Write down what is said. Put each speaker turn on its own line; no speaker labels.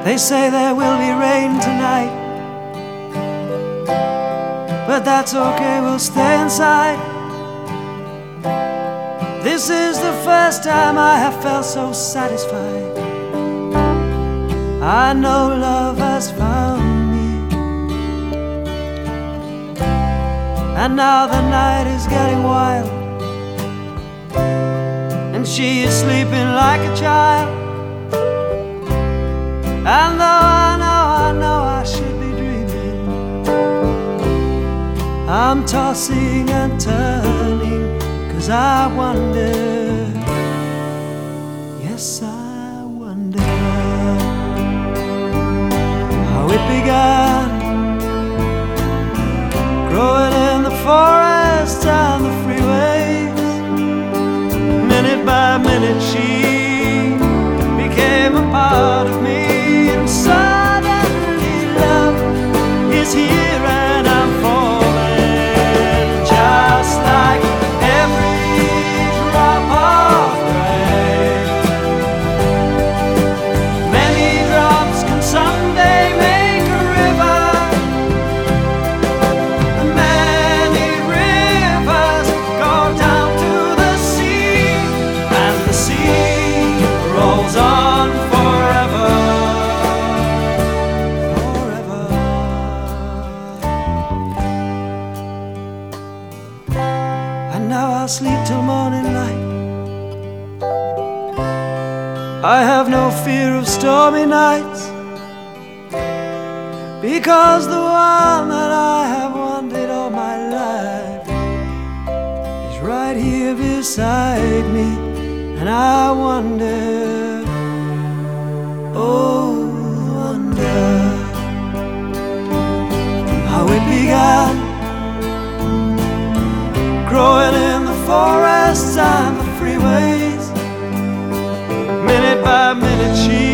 They say there will be rain tonight, but that's okay, we'll stay inside. This is the first time I have felt so satisfied. I know love has found me, and now the night is getting wild, and she is sleeping like a child. And though I know I should be dreaming, I'm tossing and turning, 'cause I wonder, yes I wonder, how it began, growing in the forests and the freeways. Minute by minute she became a part of me, and suddenly love is here and I'm falling, just like every drop of rain. Many drops can someday make a river, and many rivers go down to the sea, and the sea rolls on forever, forever. And now I'll sleep till morning light. I have no fear of stormy nights, because the one that I have wanted all my life is right here beside me. And I wonder, oh wonder, how it began, growing in the forests and the freeways. Minute by minute she